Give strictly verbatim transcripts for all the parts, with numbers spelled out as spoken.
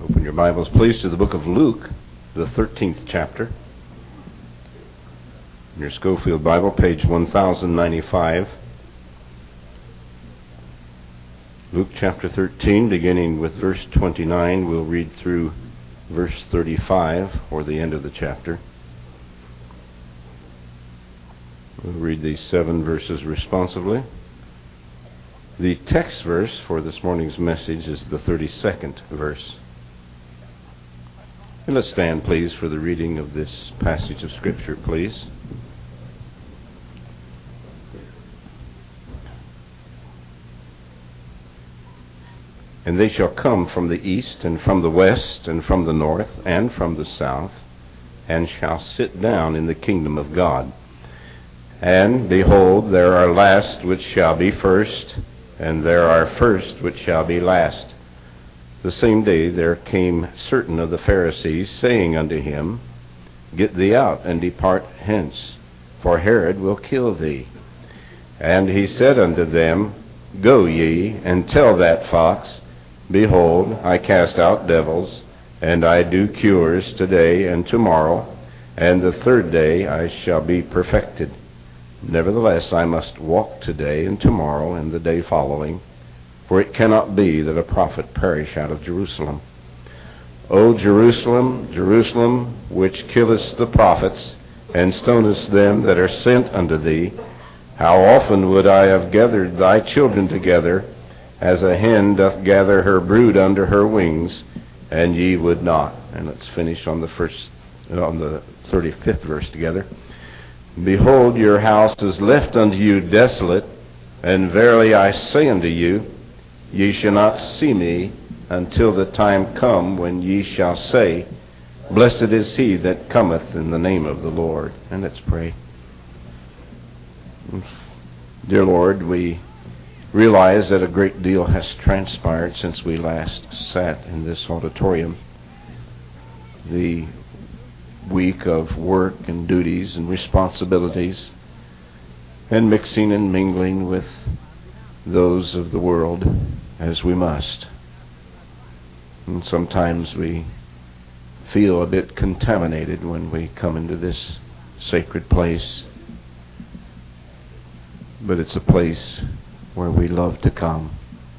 Open your Bibles, please, to the book of Luke, the thirteenth chapter. In your Schofield Bible, page one thousand ninety-five. Luke chapter thirteen, beginning with verse twenty-nine. We'll read through verse thirty-five, or the end of the chapter. We'll read these seven verses responsively. The text verse for this morning's message is the thirty-second verse. And let's stand, please, for the reading of this passage of Scripture, please. And they shall come from the east, and from the west, and from the north, and from the south, and shall sit down in the kingdom of God. And, behold, there are last which shall be first, and there are first which shall be last. The same day there came certain of the Pharisees, saying unto him, Get thee out, and depart hence, for Herod will kill thee. And he said unto them, Go ye, and tell that fox, Behold, I cast out devils, and I do cures today and tomorrow, and the third day I shall be perfected. Nevertheless, I must walk today and tomorrow and the day following, for it cannot be that a prophet perish out of Jerusalem. O Jerusalem, Jerusalem, which killest the prophets, and stonest them that are sent unto thee, how often would I have gathered thy children together, as a hen doth gather her brood under her wings, and ye would not. And let's finish on the first, on the thirty-fifth verse together. Behold, your house is left unto you desolate, and verily I say unto you, ye shall not see me until the time come when ye shall say, Blessed is he that cometh in the name of the Lord. And let's pray. Dear Lord, we realize that a great deal has transpired since we last sat in this auditorium. The week of work and duties and responsibilities, and mixing and mingling with those of the world as we must. And sometimes we feel a bit contaminated when we come into this sacred place. But it's a place where we love to come.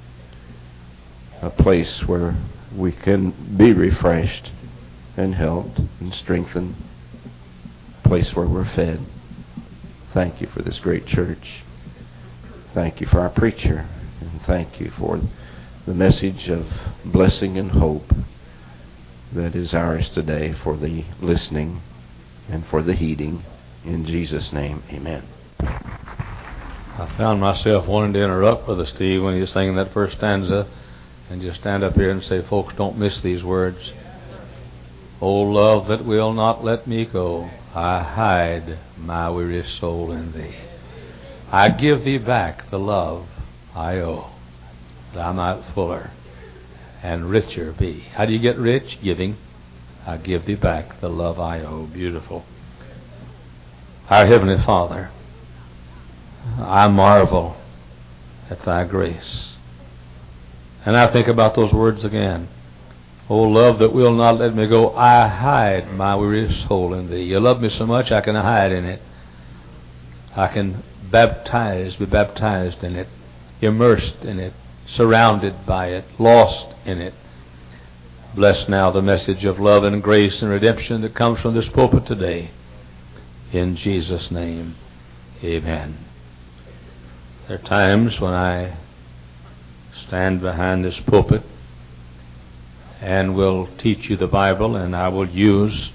A place where we can be refreshed and helped and strengthened. A place where we're fed. Thank you for this great church. Thank you for our preacher. And thank you for the message of blessing and hope that is ours today for the listening and for the heeding. In Jesus' name, amen. I found myself wanting to interrupt Brother Steve when he was singing that first stanza and just stand up here and say, folks, don't miss these words. O love that will not let me go, I hide my weary soul in thee. I give thee back the love I owe, that I might fuller and richer be. How do you get rich? Giving. I give thee back the love I owe. Beautiful. Our Heavenly Father, I marvel at thy grace. And I think about those words again. O love that will not let me go, I hide my weary soul in thee. You love me so much I can hide in it. I can baptize, be baptized in it, immersed in it, surrounded by it, lost in it. Bless now the message of love and grace and redemption that comes from this pulpit today. In Jesus' name, amen. There are times when I stand behind this pulpit and will teach you the Bible, and I will use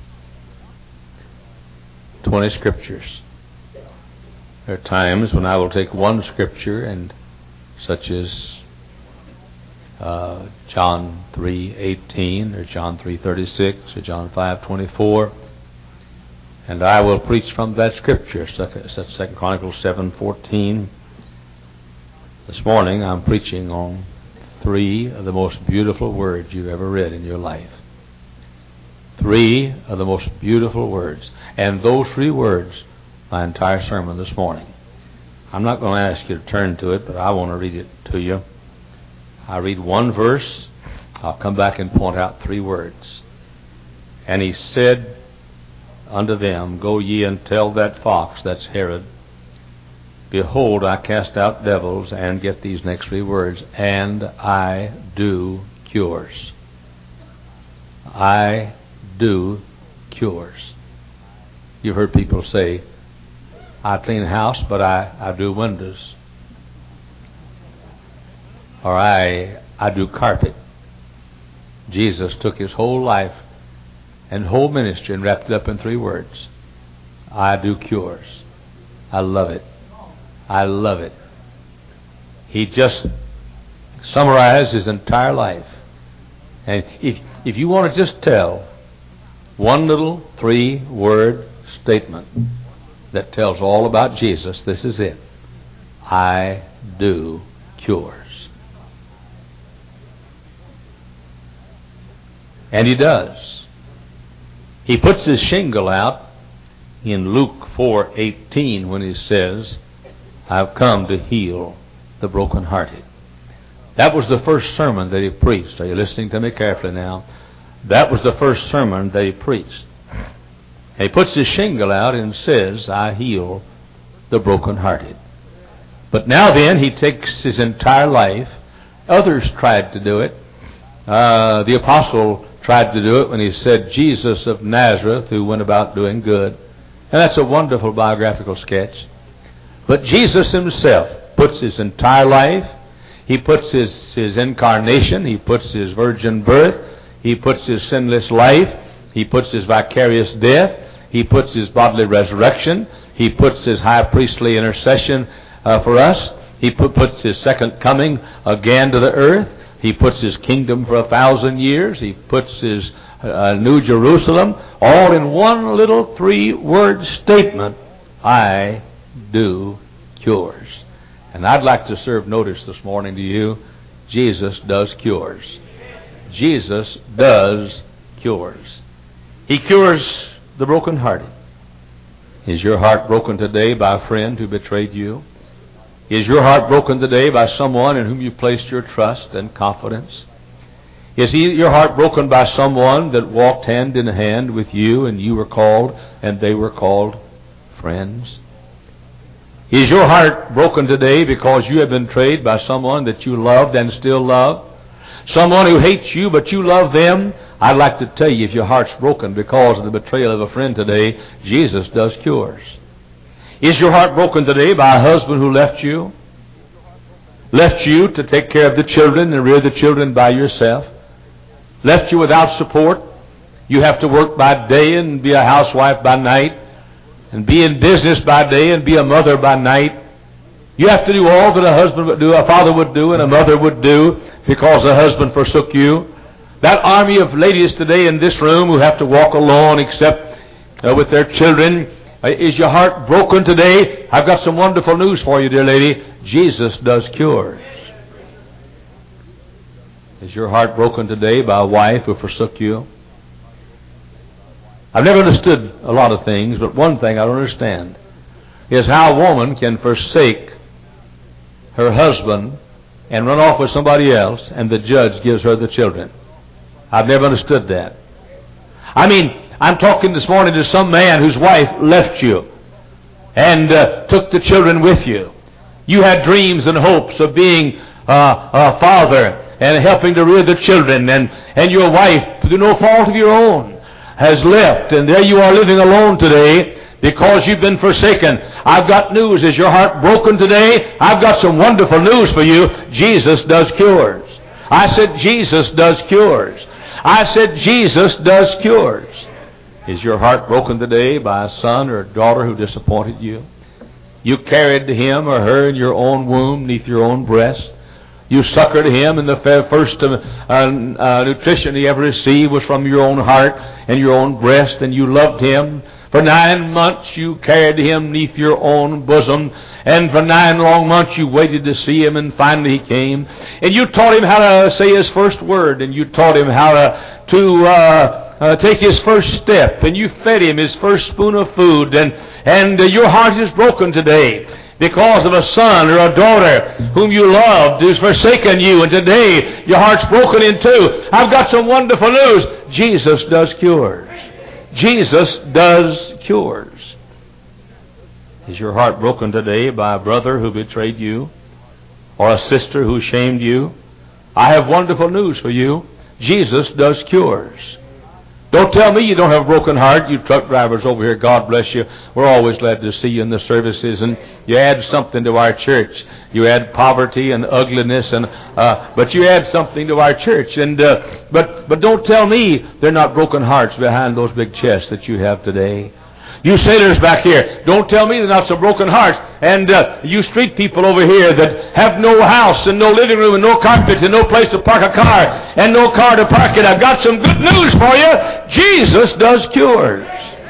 twenty scriptures. There are times when I will take one scripture, and such as uh, John three eighteen, or John three thirty-six, or John five twenty-four, and I will preach from that scripture, such as Second Chronicles seven fourteen. This morning I'm preaching on three of the most beautiful words you've ever read in your life. Three of the most beautiful words. And those three words, my entire sermon this morning. I'm not going to ask you to turn to it, but I want to read it to you. I read one verse, I'll come back and point out three words. And he said unto them, Go ye and tell that fox, that's Herod, Behold, I cast out devils, and get these next three words, and I do cures. I do cures. You've heard people say, I clean a house, but I, I do windows. Or I, I do carpet. Jesus took his whole life and whole ministry and wrapped it up in three words. I do cures. I love it. I love it. He just summarized his entire life. And if, if you want to just tell one little three-word statement that tells all about Jesus, this is it. I do cures. And he does. He puts his shingle out in Luke four eighteen when he says, I've come to heal the brokenhearted. That was the first sermon that he preached. Are you listening to me carefully now? That was the first sermon that he preached. And he puts his shingle out and says, I heal the brokenhearted. But now then, he takes his entire life. Others tried to do it. Uh, the apostle tried to do it when he said, Jesus of Nazareth, who went about doing good. And that's a wonderful biographical sketch. But Jesus himself puts his entire life, he puts his, his incarnation, he puts his virgin birth, he puts his sinless life, he puts his vicarious death, he puts his bodily resurrection, he puts his high priestly intercession uh, for us, he put, puts his second coming again to the earth, he puts his kingdom for a thousand years, he puts his uh, New Jerusalem, all in one little three-word statement, I do cures. And I'd like to serve notice this morning to you, Jesus does cures. Jesus does cures. He cures the brokenhearted. Is your heart broken today by a friend who betrayed you? Is your heart broken today by someone in whom you placed your trust and confidence? Is he, your heart broken by someone that walked hand in hand with you and you were called and they were called friends? Is your heart broken today because you have been betrayed by someone that you loved and still love? Someone who hates you but you love them? I'd like to tell you, if your heart's broken because of the betrayal of a friend today, Jesus does cures. Is your heart broken today by a husband who left you? Left you to take care of the children and rear the children by yourself? Left you without support? You have to work by day and be a housewife by night, and be in business by day and be a mother by night. You have to do all that a husband would do, a father would do, and a mother would do because the husband forsook you. That army of ladies today in this room who have to walk alone except uh, with their children, uh, is your heart broken today? I've got some wonderful news for you, dear lady. Jesus does cures. Is your heart broken today by a wife who forsook you? I've never understood a lot of things, but one thing I don't understand is how a woman can forsake her husband and run off with somebody else, and the judge gives her the children. I've never understood that. I mean, I'm talking this morning to some man whose wife left you and uh, took the children with you. You had dreams and hopes of being uh, a father and helping to rear the children, and, and your wife, through no fault of your own, has left, and there you are living alone today because you've been forsaken. I've got news. Is your heart broken today? I've got some wonderful news for you. Jesus does cures. I said Jesus does cures. I said Jesus does cures. Is your heart broken today by a son or a daughter who disappointed you? You carried him or her in your own womb, neath your own breast. You succored him, and the first uh, uh, nutrition he ever received was from your own heart and your own breast, and you loved him. For nine months you carried him neath your own bosom, and for nine long months you waited to see him, and finally he came. And you taught him how to say his first word, and you taught him how to, to uh, uh, take his first step, and you fed him his first spoon of food, and, and uh, your heart is broken today because of a son or a daughter whom you loved who's forsaken you, and today your heart's broken in two. I've got some wonderful news. Jesus does cures. Jesus does cures. Is your heart broken today by a brother who betrayed you or a sister who shamed you? I have wonderful news for you. Jesus does cures. Don't tell me you don't have a broken heart. You truck drivers over here, God bless you. We're always glad to see you in the services, and you add something to our church. You add poverty and ugliness, and uh, but you add something to our church. And uh, but but don't tell me they're not broken hearts behind those big chests that you have today. You sailors back here, don't tell me they're not some broken hearts. And uh, you street people over here that have no house and no living room and no carpet and no place to park a car and no car to park it. I've got some good news for you. Jesus does cures.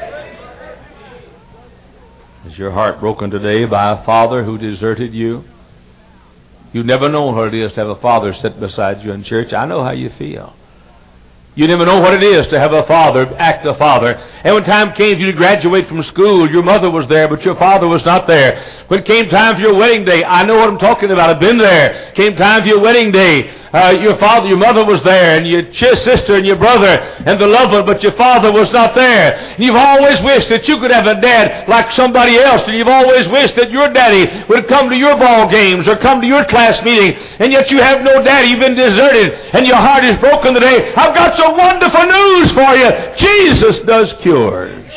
Is your heart broken today by a father who deserted you? You've never known what it is to have a father sit beside you in church. I know how you feel. You never know what it is to have a father act a father. And when time came for you to graduate from school, your mother was there, but your father was not there. When it came time for your wedding day, I know what I'm talking about. I've been there. Came time for your wedding day. Uh, your father, your mother was there, and your sister and your brother and the loved one, but your father was not there. And you've always wished that you could have a dad like somebody else, and you've always wished that your daddy would come to your ball games or come to your class meeting, and yet you have no daddy. You've been deserted, and your heart is broken today. I've got some wonderful news for you. Jesus does cures.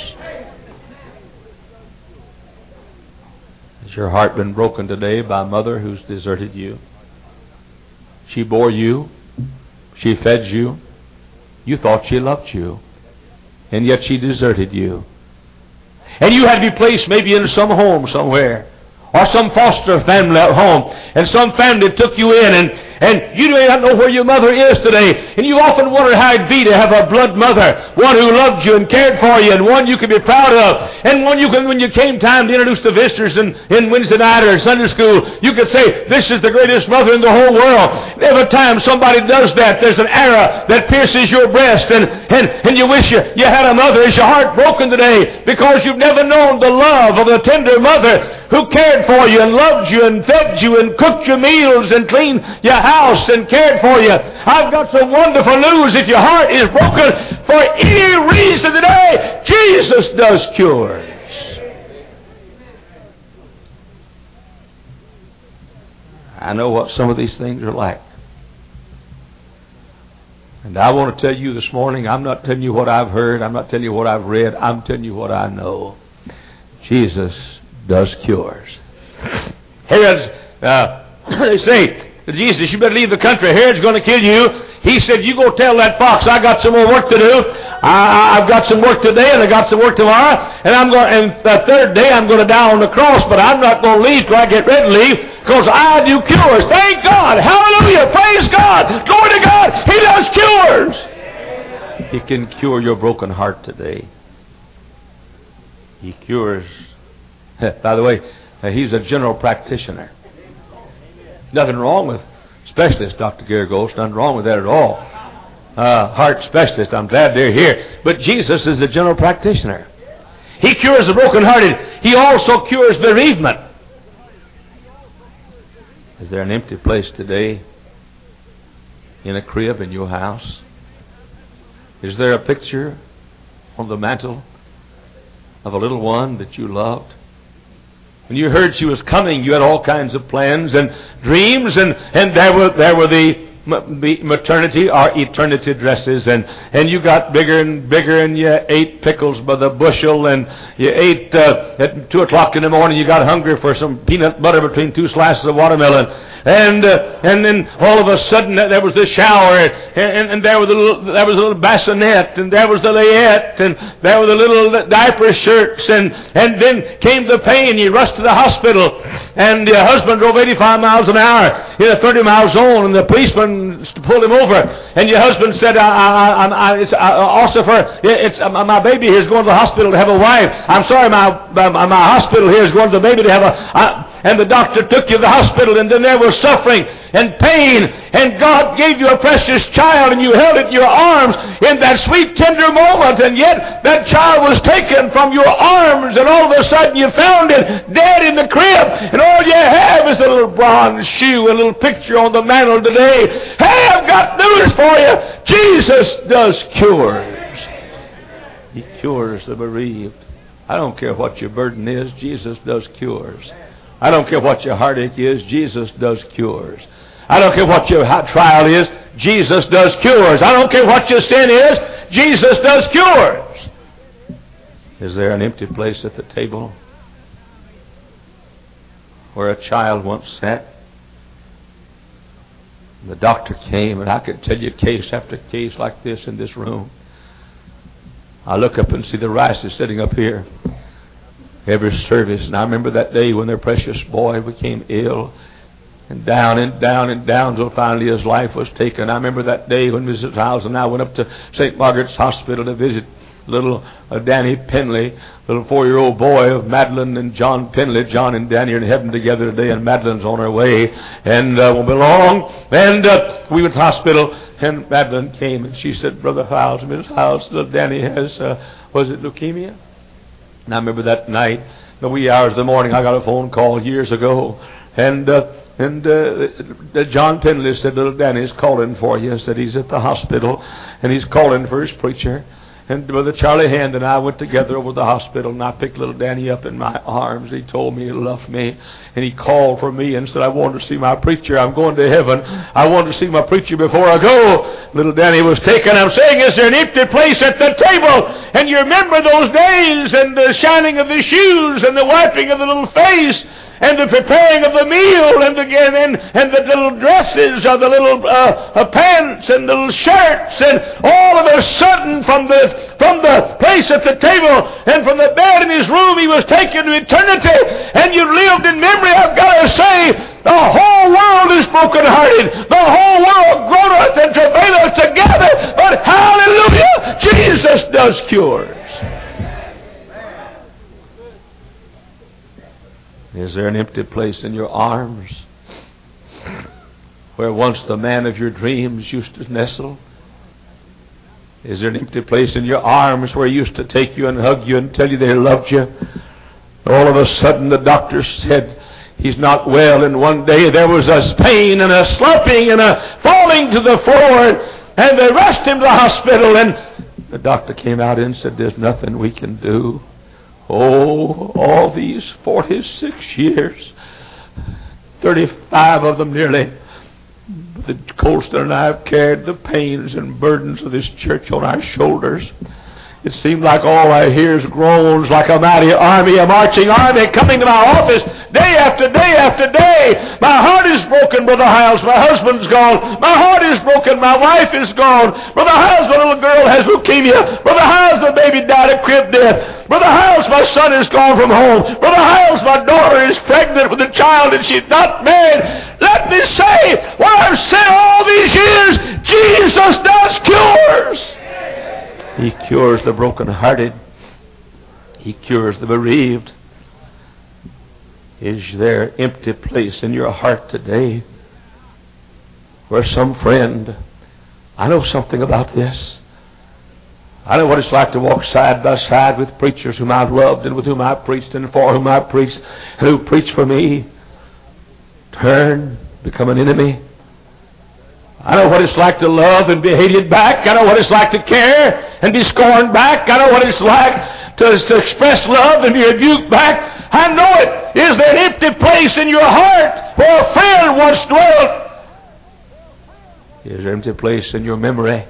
Has your heart been broken today by a mother who's deserted you? She bore you. She fed you. You thought she loved you. And yet she deserted you. And you had to be placed maybe in some home somewhere, or some foster family at home, and some family took you in, and, and you may not know where your mother is today, and you often wondered how it'd be to have a blood mother, one who loved you and cared for you, and one you could be proud of, and one you could, when you came time to introduce the visitors in, in Wednesday night or Sunday school, you could say, this is the greatest mother in the whole world. Every time somebody does that, there's an arrow that pierces your breast, and, and, and you wish you, you had a mother. Is your heart broken today because you've never known the love of a tender mother who cared for you and loved you and fed you and cooked your meals and cleaned your house and cared for you? I've got some wonderful news. If your heart is broken for any reason today, Jesus does cures. I know what some of these things are like. And I want to tell you this morning, I'm not telling you what I've heard, I'm not telling you what I've read, I'm telling you what I know. Jesus does cures. Herod's, uh, they say, Jesus, you better leave the country. Herod's going to kill you. He said, you go tell that fox, I got some more work to do. I, I've got some work today, and I got some work tomorrow. And I'm going, and the third day I'm going to die on the cross, but I'm not going to leave till I get ready to leave, because I do cures. Thank God. Hallelujah. Praise God. Glory to God. He does cures. He can cure your broken heart today. He cures. By the way, uh, he's a general practitioner. Nothing wrong with specialist, Doctor Gary Ghost. Nothing wrong with that at all. Uh, heart specialist, I'm glad they're here. But Jesus is a general practitioner. He cures the brokenhearted. He also cures bereavement. Is there an empty place today in a crib in your house? Is there a picture on the mantle of a little one that you loved? When you heard she was coming, you had all kinds of plans and dreams, and, and there were there were the maternity or eternity dresses, and, and you got bigger and bigger, and you ate pickles by the bushel, and you ate uh, at two o'clock in the morning. You got hungry for some peanut butter between two slices of watermelon, and uh, and then all of a sudden there was the shower, and, and, and there was the little, there was a little bassinet, and there was the layette, and there were the little diaper shirts, and and then came the pain. You rushed to the hospital, and your husband drove eighty-five miles an hour in a thirty mile zone, and the policeman pulled him over, and your husband said, I, I, I, it's, I, Ossifer, it's, uh, my baby here is going to the hospital to have a wife. I'm sorry, my, my, my hospital here is going to the baby to have a... I, and the doctor took you to the hospital, and then there was suffering and pain, and God gave you a precious child, and you held it in your arms in that sweet, tender moment, and yet that child was taken from your arms, and all of a sudden you found it dead in the crib, and all you have is a little bronze shoe, a little picture on the mantle today. Hey, I've got news for you. Jesus does cures. He cures the bereaved. I don't care what your burden is, Jesus does cures. I don't care what your heartache is, Jesus does cures. I don't care what your trial is, Jesus does cures. I don't care what your sin is, Jesus does cures. Is there an empty place at the table where a child once sat? The doctor came, and I could tell you case after case like this in this room. I look up and see the Rices sitting up here every service, and I remember that day when their precious boy became ill, and down and down and down till finally his life was taken. I remember that day when Missus Howes and I went up to Saint Margaret's Hospital to visit little uh, Danny Penley, little four-year-old boy of Madeline and John Penley. John and Danny are in heaven together today, and Madeline's on her way, and uh, won't be long. And uh, we went to the hospital, and Madeline came, and she said, Brother Howes, Missus Howes, little Danny has, uh, was it leukemia? And I remember that night, the wee hours of the morning, I got a phone call years ago, and uh, and uh, John Penley said, little Danny's calling for you. Said he's at the hospital, and he's calling for his preacher. And Brother Charlie Hand and I went together over to the hospital, and I picked little Danny up in my arms. He told me he loved me, and he called for me and said, I wanted to see my preacher. I'm going to heaven. I wanted to see my preacher before I go. Little Danny was taken. I'm saying, is there an empty place at the table? And you remember those days, and the shining of the shoes, and the wiping of the little face, and the preparing of the meal, and the, and, and the little dresses, or the little uh, uh, pants, and the little shirts, and all of a sudden from the from the place at the table, and from the bed in his room, he was taken to eternity, and you lived in memory. I've got to say, the whole world is brokenhearted. The whole world groaneth and travaileth together, but hallelujah, Jesus does cures. Is there an empty place in your arms where once the man of your dreams used to nestle? Is there an empty place in your arms where he used to take you and hug you and tell you they loved you? All of a sudden the doctor said he's not well, and one day there was a pain and a slumping and a falling to the floor, and they rushed him to the hospital, and the doctor came out and said, there's nothing we can do. Oh, all these forty-six years, thirty-five of them nearly, the Colston and I have carried the pains and burdens of this church on our shoulders. It seemed like all I hear is groans like a mighty army, a marching army coming to my office day after day after day. My heart is broken, Brother Hiles. My husband's gone. My heart is broken. My wife is gone. Brother Hiles, my little girl has leukemia. Brother Hiles, the baby died of crib death. Brother Hiles, my son is gone from home. Brother Hiles, my daughter is pregnant with a child and she's not married. Let me say what I've said all these years, Jesus does cures. He cures the brokenhearted. He cures the bereaved. Is there an empty place in your heart today where some friend, I know something about this. I know what it's like to walk side by side with preachers whom I've loved and with whom I've preached and for whom I've preached and who preach for me. Turn, become an enemy. I know what it's like to love and be hated back. I know what it's like to care and be scorned back. I know what it's like to, to express love and be rebuked back. I know it. Is there an empty place in your heart where a friend once dwelt? Is there an empty place in your memory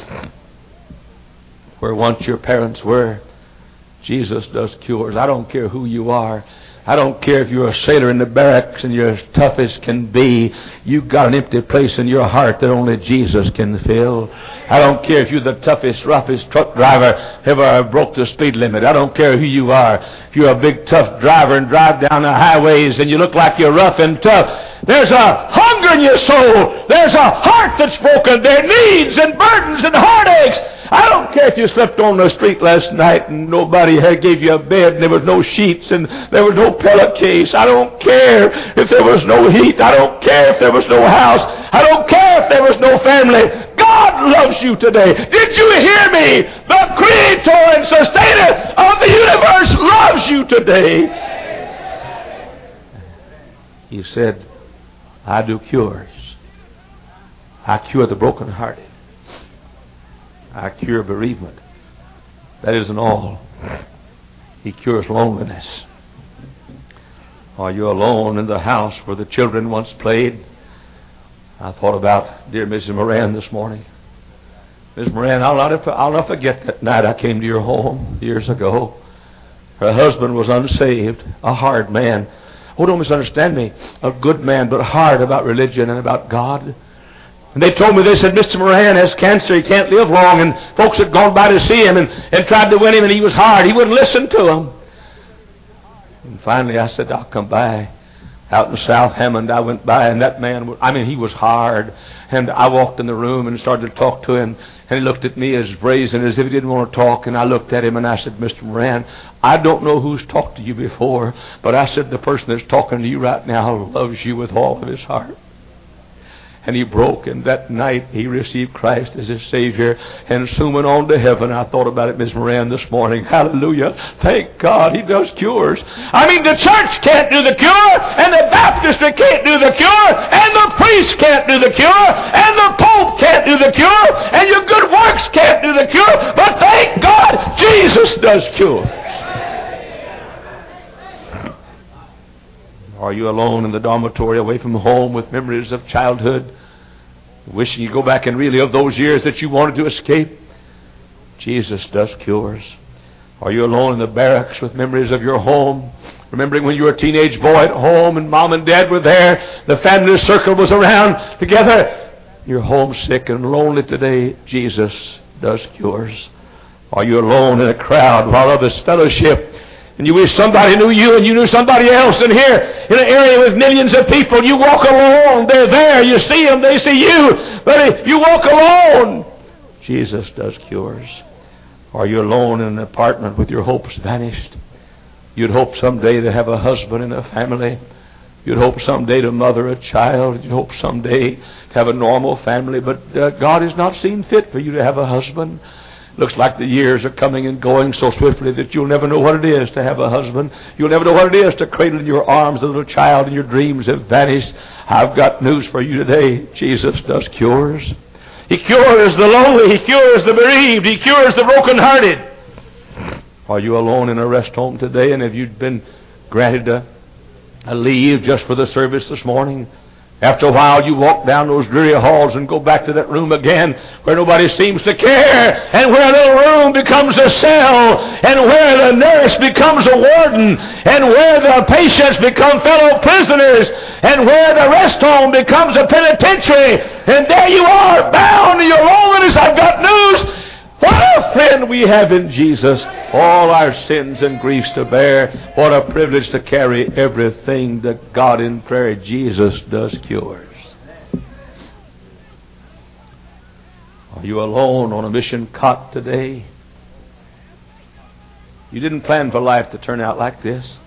where once your parents were? Jesus does cures. I don't care who you are. I don't care if you're a sailor in the barracks and you're as tough as can be. You've got an empty place in your heart that only Jesus can fill. I don't care if you're the toughest, roughest truck driver ever broke the speed limit. I don't care who you are. If you're a big, tough driver and drive down the highways and you look like you're rough and tough, there's a hunger in your soul. There's a heart that's broken. There are needs and burdens and heartaches. I don't care if you slept on the street last night and nobody had gave you a bed and there was no sheets and there was no pillowcase. I don't care if there was no heat. I don't care if there was no house. I don't care if there was no family. God loves you today. Did you hear me? The Creator and Sustainer of the universe loves you today. He said, I do cures. I cure the brokenhearted. I cure bereavement. That isn't all. He cures loneliness. Are you alone in the house where the children once played? I thought about dear Missus Moran this morning. Missus Moran, I'll not, I'll not forget that night I came to your home years ago. Her husband was unsaved, a hard man. Oh, don't misunderstand me. A good man, but hard about religion and about God. And they told me, they said, Mister Moran has cancer. He can't live long. And folks had gone by to see him and, and tried to win him, and he was hard. He wouldn't listen to them. And finally I said, I'll come by. Out in South Hammond, I went by, and that man, I mean, he was hard. And I walked in the room and started to talk to him. And he looked at me as brazen as if he didn't want to talk. And I looked at him and I said, Mister Moran, I don't know who's talked to you before, but I said, the person that's talking to you right now loves you with all of his heart. And he broke, and that night he received Christ as his Savior, and soon went on to heaven. I thought about it, Miz Moran, this morning. Hallelujah. Thank God he does cures. I mean, the church can't do the cure, and the baptistry can't do the cure, and the priest can't do the cure, and the pope can't do the cure, and your good works can't do the cure, but thank God Jesus does cure. Are you alone in the dormitory away from home with memories of childhood, wishing you go back and relive those years that you wanted to escape? Jesus does cures. Are you alone in the barracks with memories of your home, remembering when you were a teenage boy at home and mom and dad were there, the family circle was around together? You're homesick and lonely today. Jesus does cures. Are you alone in a crowd while others fellowship, and you wish somebody knew you and you knew somebody else? And here in an area with millions of people, you walk alone. They're there. You see them. They see you. But you walk alone. Jesus does cures. Are you alone in an apartment with your hopes vanished? You'd hope someday to have a husband and a family. You'd hope someday to mother a child. You'd hope someday to have a normal family. But uh, God has not seen fit for you to have a husband. Looks like the years are coming and going so swiftly that you'll never know what it is to have a husband. You'll never know what it is to cradle in your arms a little child, and your dreams have vanished. I've got news for you today. Jesus does cures. He cures the lonely. He cures the bereaved. He cures the brokenhearted. Are you alone in a rest home today, and have you been granted a, a leave just for the service this morning? After a while, you walk down those dreary halls and go back to that room again where nobody seems to care, and where a little room becomes a cell, and where the nurse becomes a warden, and where the patients become fellow prisoners, and where the rest home becomes a penitentiary. And there you are, bound in your loneliness. I've got news. What a friend we have in Jesus. All our sins and griefs to bear. What a privilege to carry everything that God in prayer. Jesus does cures. Are you alone on a mission cot today? You didn't plan for life to turn out like this.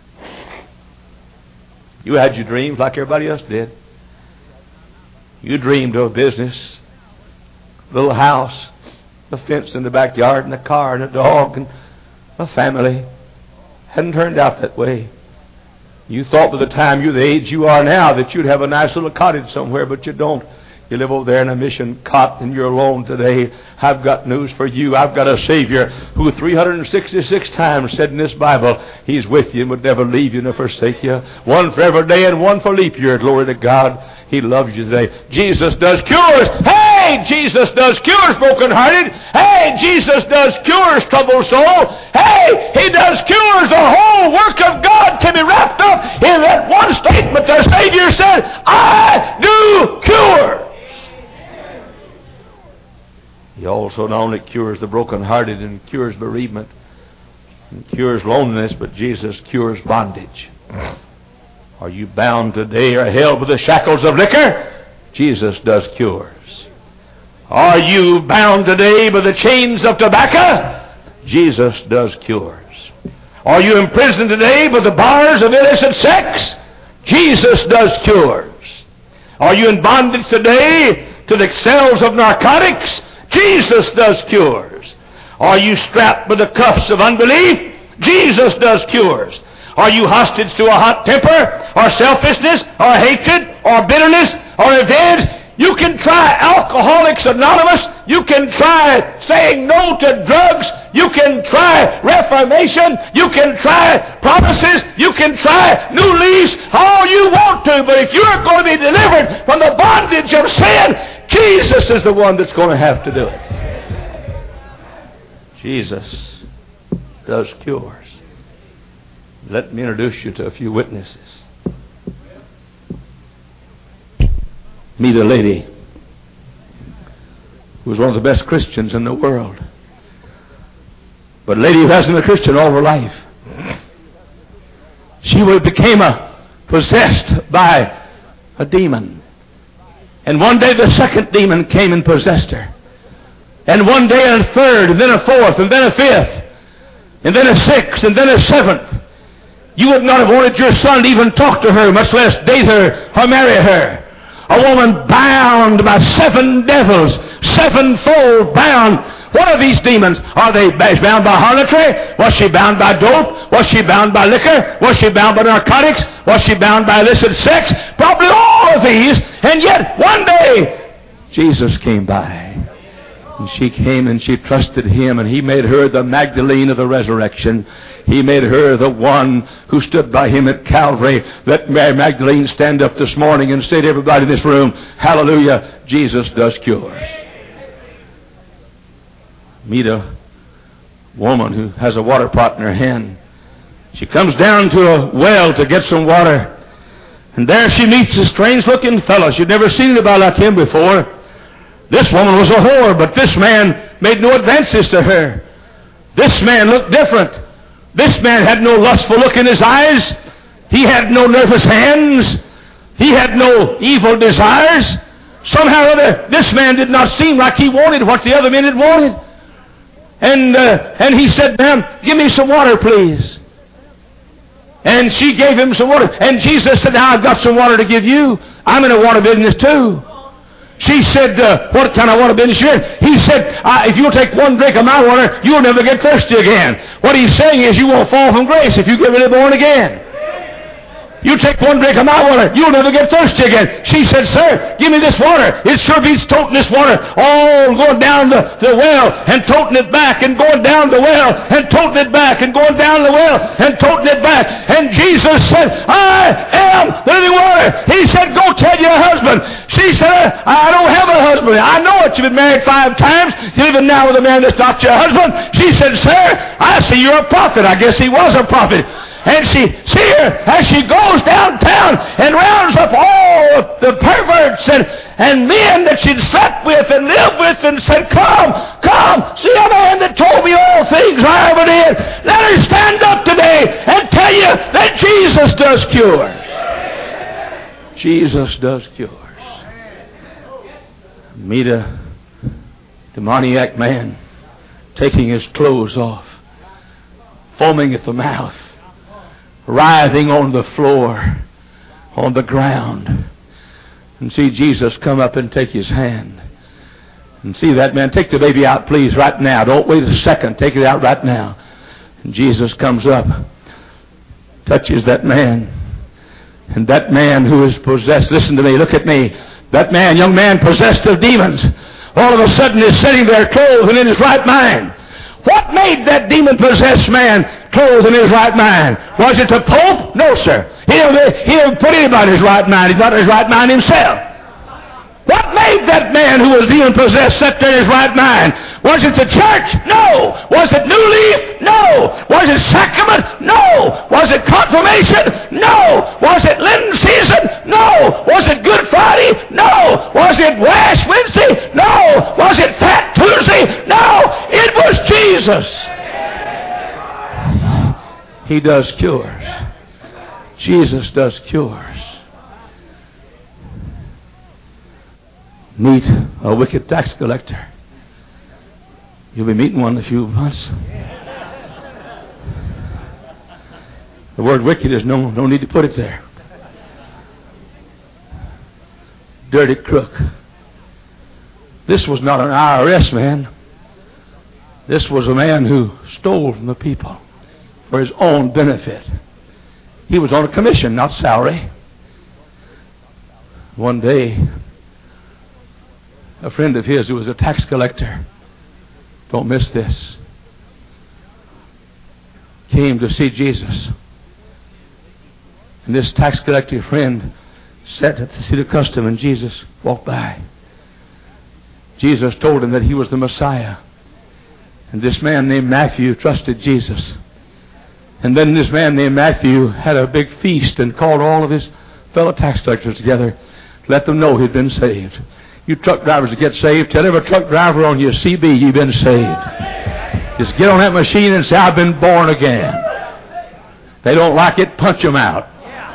You had your dreams like everybody else did. You dreamed of a business, a little house, a fence in the backyard, and a car, and a dog, and a family. Hadn't turned out that way. You thought by the time you're the age you are now that you'd have a nice little cottage somewhere, but you don't. You live over there in a mission cot, and you're alone today. I've got news for you. I've got a Savior who three hundred sixty-six times said in this Bible, He's with you and would never leave you nor forsake you. One for every day and one for leap year. Glory to God. He loves you today. Jesus does cures. Hey, Jesus does cures, brokenhearted. Hey, Jesus does cures, troubled soul. Hey, He does cures. The whole work of God can be wrapped up in that one statement. The Savior said, I do cure. He also not only cures the brokenhearted and cures bereavement and cures loneliness, but Jesus cures bondage. Are you bound today or held with the shackles of liquor? Jesus does cures. Are you bound today by the chains of tobacco? Jesus does cures. Are you imprisoned today by the bars of illicit sex? Jesus does cures. Are you in bondage today to the cells of narcotics? Jesus does cures. Are you strapped by the cuffs of unbelief? Jesus does cures. Are you hostage to a hot temper, or selfishness, or hatred, or bitterness, or revenge? You can try Alcoholics Anonymous. You can try saying no to drugs. You can try reformation. You can try promises. You can try new leaves, all you want to. But if you're going to be delivered from the bondage of sin, Jesus is the one that's going to have to do it. Jesus does cures. Let me introduce you to a few witnesses. Meet a lady who was one of the best Christians in the world. But a lady who hasn't been a Christian all her life. She became a, possessed by a demon. And one day the second demon came and possessed her. And one day a third, and then a fourth, and then a fifth, and then a sixth, and then a seventh. You would not have wanted your son to even talk to her, much less date her or marry her. A woman bound by seven devils, sevenfold bound. What are these demons? Are they bound by harlotry? Was she bound by dope? Was she bound by liquor? Was she bound by narcotics? Was she bound by illicit sex? Probably all of these. And yet one day Jesus came by. And she came and she trusted Him, and He made her the Magdalene of the resurrection. He made her the one who stood by Him at Calvary. Let Mary Magdalene stand up this morning and say to everybody in this room, hallelujah, Jesus does cures. Meet a woman who has a water pot in her hand. She comes down to a well to get some water. And there she meets a strange-looking fellow. She'd never seen anybody like him before. This woman was a whore, but this man made no advances to her. This man looked different. This man had no lustful look in his eyes. He had no nervous hands. He had no evil desires. Somehow or other, this man did not seem like he wanted what the other men had wanted. And, uh, and he said, ma'am, give me some water, please. And she gave him some water. And Jesus said, now I've got some water to give you. I'm in a water business too. She said, uh, what kind of water business you're in? He said, uh, if you'll take one drink of my water, you'll never get thirsty again. What he's saying is you won't fall from grace if you get really born again. You take one drink of my water, you'll never get thirsty again. She said, sir, give me this water. It sure beats toting this water all going down the, the well and toting it back and going down the well and toting it back and going down the well and toting it back. And Jesus said, I am the living water. He said, go tell your husband. She said, I don't have a husband. I know it. You've been married five times. You're living now with a man that's not your husband. She said, sir, I see you're a prophet. I guess he was a prophet. And she, see her as she goes downtown and rounds up all the perverts and, and men that she'd slept with and lived with and said, come, come, see a man that told me all things I ever did. Let her stand up today and tell you that Jesus does cures. Jesus does cures. Meet a demoniac man taking his clothes off, foaming at the mouth, writhing on the floor, on the ground, and see Jesus come up and take his hand. And see that man. Take the baby out, please, right now. Don't wait a second. Take it out right now. And Jesus comes up, touches that man. And that man who is possessed, listen to me, look at me. That man, young man possessed of demons, all of a sudden is sitting there clothed and in his right mind. What made that demon-possessed man clothed in his right mind? Was it the Pope? No, sir. He didn't, he didn't put anybody in his right mind. He's not in his right mind himself. What made that man who was demon-possessed sit there in his right mind? Was it the church? No. Was it New Leaf? No. Was it sacrament? No. Was it confirmation? No. Was it Lenten season? No. Was it Good Friday? No. Was it Ash Wednesday? No. Was it Fat Tuesday? No. It was Jesus. He does cures. Jesus does cures. meet a wicked tax collector. You'll be meeting one in a few months. The word wicked is no, no need to put it there. Dirty crook. This was not an I R S man. This was a man who stole from the people for his own benefit. He was on a commission, not salary. One day, a friend of his who was a tax collector, don't miss this, came to see Jesus. And this tax collector friend sat at the seat of custom, and Jesus walked by. Jesus told him that he was the Messiah. And this man named Matthew trusted Jesus. And then this man named Matthew had a big feast and called all of his fellow tax collectors together to let them know he'd been saved. You truck drivers that get saved, tell every truck driver on your C B you've been saved. Just get on that machine and say, I've been born again. They don't like it, punch them out.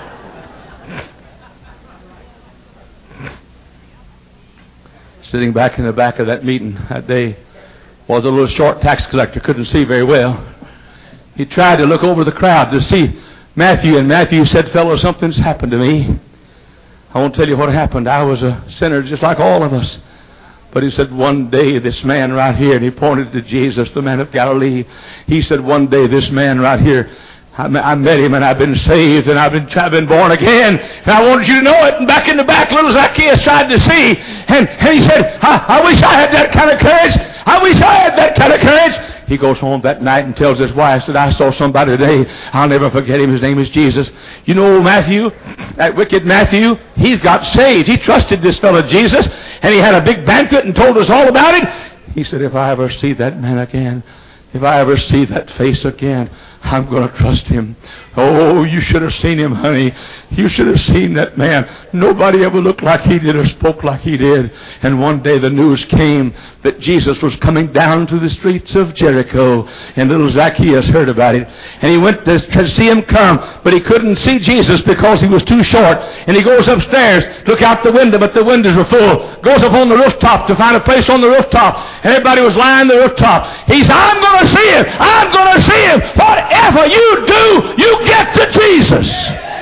Sitting back in the back of that meeting that day was a little short tax collector, couldn't see very well. He tried to look over the crowd to see Matthew, and Matthew said, fellow, something's happened to me. I won't tell you what happened. I was a sinner just like all of us. But he said, one day this man right here, and he pointed to Jesus, the man of Galilee. He said, one day this man right here, I met him and I've been saved and I've been, I've been born again. And I wanted you to know it. And back in the back, little Zacchaeus tried to see. And, and he said, I, I wish I had that kind of courage. I wish I had that kind of courage. He goes home that night and tells his wife, said, I saw somebody today. I'll never forget him. His name is Jesus. You know Matthew, that wicked Matthew, he's got saved. He trusted this fellow Jesus. And he had a big banquet and told us all about it. He said, if I ever see that man again, if I ever see that face again, I'm going to trust him. Oh, you should have seen him, honey. You should have seen that man. Nobody ever looked like he did or spoke like he did. And one day the news came that Jesus was coming down to the streets of Jericho. And little Zacchaeus heard about it. And he went to, to see him come. But he couldn't see Jesus because he was too short. And he goes upstairs, look out the window, but the windows were full. Goes up on the rooftop to find a place on the rooftop. And everybody was lying on the rooftop. He said, I'm going to see him. I'm going to see him. Whatever you do, you get to Jesus.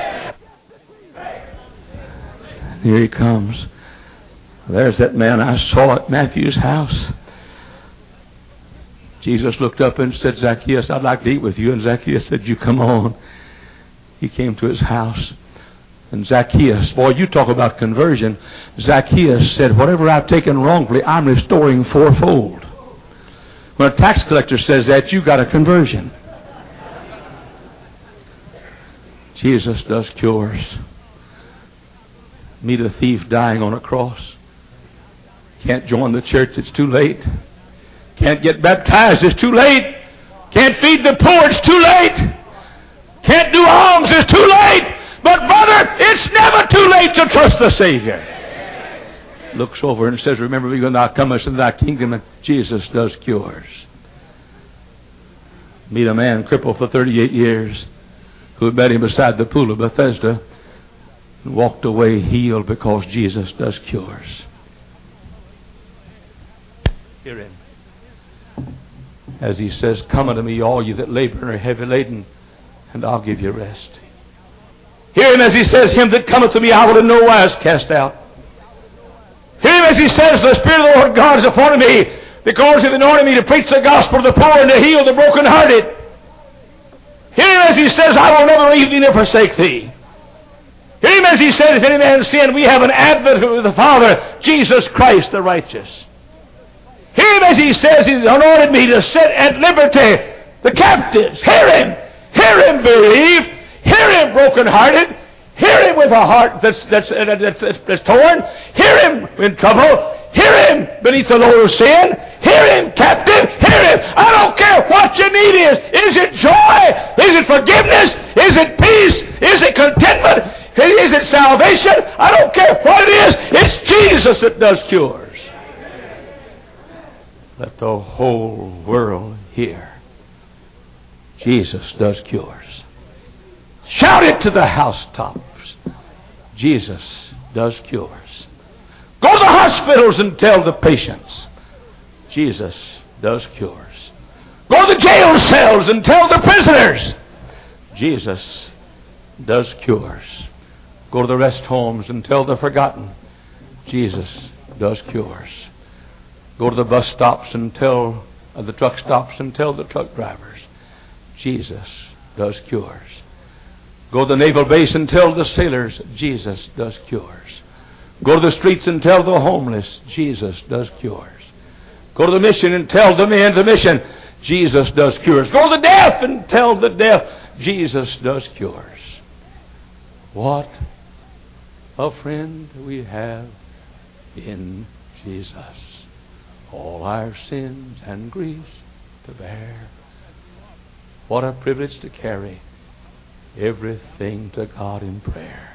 Here he comes. There's that man I saw at Matthew's house. Jesus looked up and said, Zacchaeus, I'd like to eat with you. And Zacchaeus said, you come on. He came to his house. And Zacchaeus, boy, you talk about conversion. Zacchaeus said, whatever I've taken wrongfully, I'm restoring fourfold. When a tax collector says that, you got a conversion. Jesus does cures. Meet a thief dying on a cross. Can't join the church, it's too late. Can't get baptized, it's too late. Can't feed the poor, it's too late. Can't do alms, it's too late. But brother, it's never too late to trust the Savior. Looks over and says, remember me when thou comest in thy kingdom. And Jesus does cures. Meet a man crippled for thirty-eight years who had met him beside the pool of Bethesda and walked away healed because Jesus does cures. Hear him. As he says, come unto me, all you that labor and are heavy laden, and I'll give you rest. Hear him as he says, him that cometh to me I will in no wise cast out. Hear him as he says, the Spirit of the Lord God is upon me, because he hath anointed me to preach the gospel to the poor and to heal the brokenhearted. Hear him as he says, I will never leave thee nor forsake thee. Hear him as he said, if any man sin, we have an advocate with the Father, Jesus Christ the righteous. Hear him as he says, he's anointed me to set at liberty the captives. Hear him. Hear him bereaved. Hear him brokenhearted. Hear him with a heart that's, that's, that's, that's, that's torn. Hear him in trouble. Hear him beneath the load of sin. Hear him captive. Hear him. I don't care what your need is. Is it joy? Is it forgiveness? Is it peace? Is it contentment? Is it salvation? I don't care what it is. It's Jesus that does cures. Let the whole world hear. Jesus does cures. Shout it to the housetops. Jesus does cures. Go to the hospitals and tell the patients, Jesus does cures. Go to the jail cells and tell the prisoners, Jesus does cures. Go to the rest homes and tell the forgotten, Jesus does cures. Go to the bus stops and tell, uh, the truck stops and tell the truck drivers, Jesus does cures. Go to the naval base and tell the sailors, Jesus does cures. Go to the streets and tell the homeless, Jesus does cures. Go to the mission and tell the men the mission, Jesus does cures. Go to the deaf and tell the deaf, Jesus does cures. What a friend we have in Jesus. All our sins and griefs to bear. What a privilege to carry everything to God in prayer.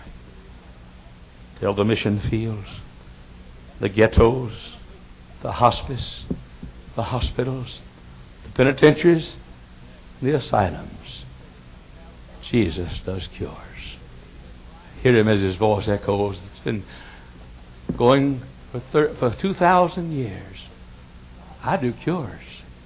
Tell the mission fields, the ghettos, the hospice, the hospitals, the penitentiaries, the asylums. Jesus does cures. Hear him as his voice echoes. It's been going for, thir- for two thousand years. I do cures.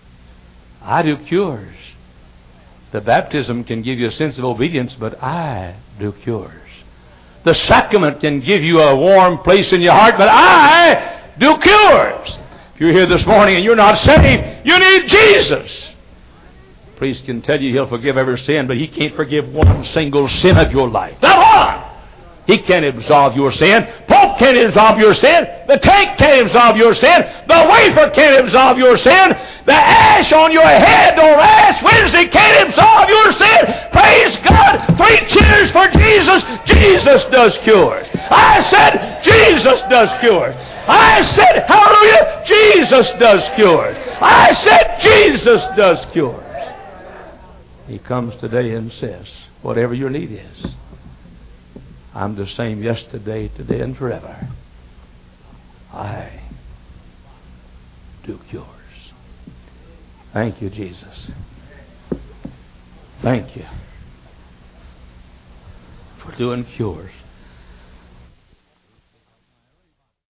I do cures. The baptism can give you a sense of obedience, but I do cures. The sacrament can give you a warm place in your heart, but I do cures. If you're here this morning and you're not saved, you need Jesus. The priest can tell you he'll forgive every sin, but he can't forgive one single sin of your life. Not one! He can't absolve your sin. Pope can't absolve your sin. The tank can't absolve your sin. The wafer can't absolve your sin. The ash on your head or Ash Wednesday can't absolve your sin. Praise God. Three cheers for Jesus. Jesus does cures. I said Jesus does cures. I said hallelujah. Jesus does cures. I said Jesus does cures. He comes today and says, whatever your need is, I'm the same yesterday, today, and forever. I do cures. Thank you, Jesus. Thank you for doing cures.